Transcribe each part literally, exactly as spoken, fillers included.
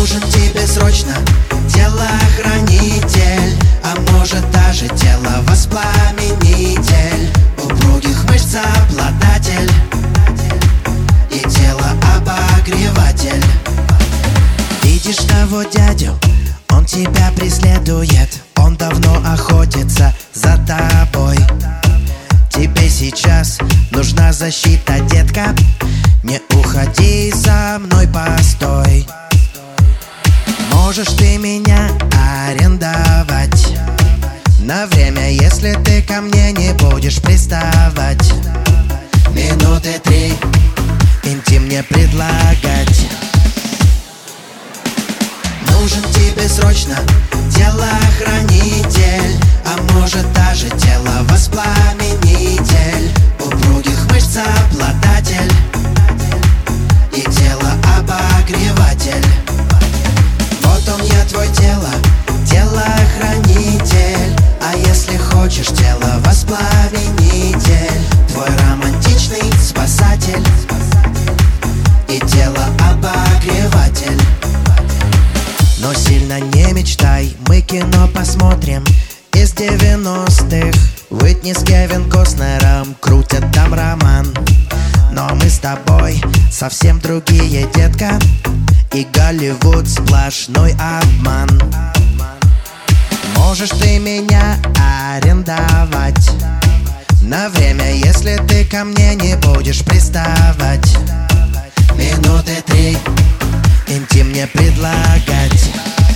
Нужен тебе срочно телохранитель, а может даже теловоспламенитель, упругих мышц обладатель и телообогреватель. Видишь того дядю? Он тебя преследует, он давно охотится за тобой. Тебе сейчас нужна защита, детка. Не уходи за мной, постой. Можешь ты меня арендовать на время, если ты ко мне не будешь приставать. Минуты три интим мне предлагать. Нужен тебе срочно телохранитель, а может даже теловоспламенитель, упругих мышц обладатель и телообогреватель. Вот он я, твой тело, телохранитель, а если хочешь теловоспламенитель, твой романтичный спасатель и телообогреватель. Но сильно не мечтай, мы кино посмотрим из девяностых. Уитни с Кевин Костнером крутят там роман. Но мы с тобой совсем другие, детка, и Голливуд сплошной обман. Можешь ты меня арендовать на время, если ты ко мне не будешь приставать. Минуты три интим мне предлагать.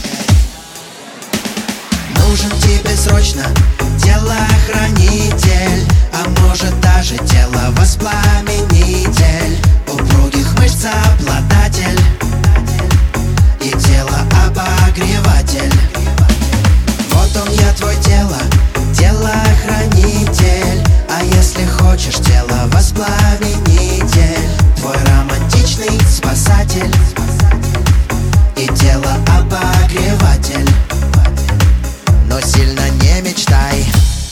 Нужен тебе срочно телохранитель, а может даже теловоспламенитель, упругих мышц обладатель и телообогреватель. Вот он я, твой тело, телохранитель, а если хочешь теловоспламенитель, твой романтичный спасатель и телообогреватель. Но сильно не мечтай.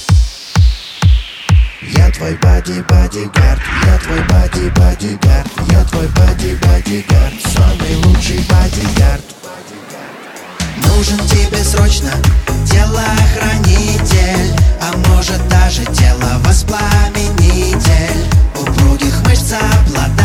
Я твой бади-бодигард, я твой бади-бодигард, я твой бади-бодигард, самый лучший бодигард. Нужен тебе срочно телохранитель, а может даже теловоспламенитель, упругих мышц обладатель